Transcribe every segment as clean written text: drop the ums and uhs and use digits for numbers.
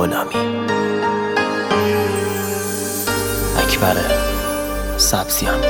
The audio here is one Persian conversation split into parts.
غلامی. اکبر سبزیان.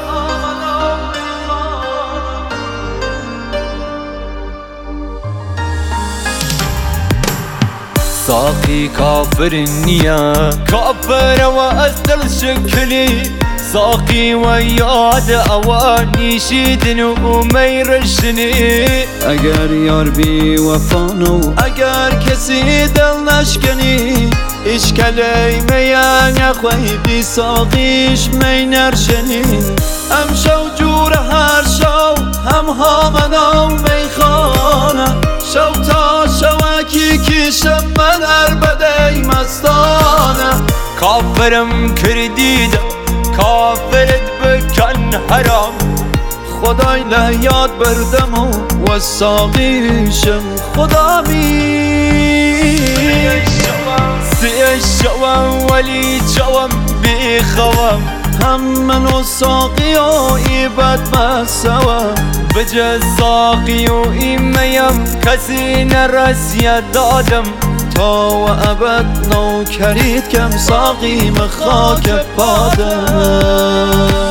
ساقي كافر النية كافر وأسدل شكلي ساقي وياد اوانی شیدن و میرشنی اگر یار بی وفانو اگر کسی دل نشکنی ایش کلیمه نخوی بی ساقیش می نرشنی هم شو جور هر شو هم هامنا میخانه شو تا شوکی کشم من عربده مستانه کافرم کردیدم کافرت بکن حرام خدای لیاد بردم و ساقیشم خدامی سیه شوم ولی جوم بیخوام هم من و ساقی و ایبت مسوام بجز ساقی و ایمیم کسی نرسید دادم تا و ابد نو کرید کم ساقی مخاک پادم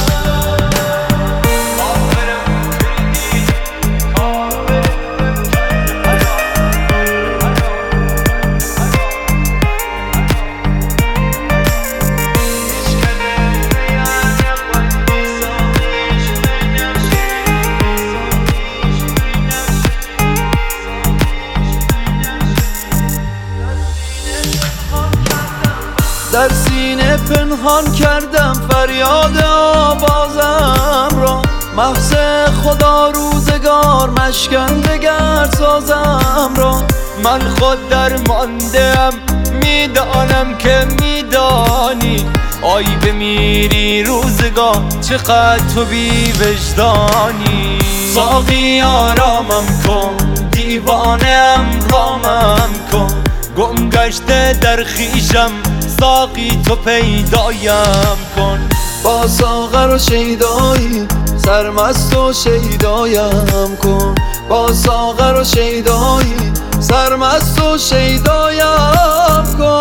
در سینه پنهان کردم فریاد آوازم را محض خدا روزگار مشکن دگر سازم را من خود درماندم میدانم که میدانی آی بمیری روزگار چقدر تو بی وجدانی ساقی آرامم کن دیوانم رامم کن گم گشته در خیشم ساقی تو پیدایم کن با ساغر و شیدایی سرمست و شیدایم کن با ساغر و شیدایی سرمست و شیدایم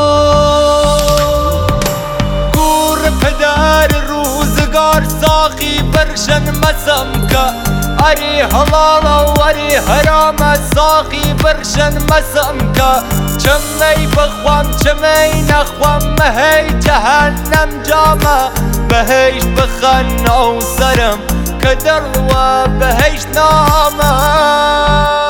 کن گور پدر روزگار ساقی برشن مسم که اری حلال و اری حرام ساقی برشن مسم که چمی بخوام چمی نخوام مهی جهنم جامه بهش بخن او سرم که در و بهش نامه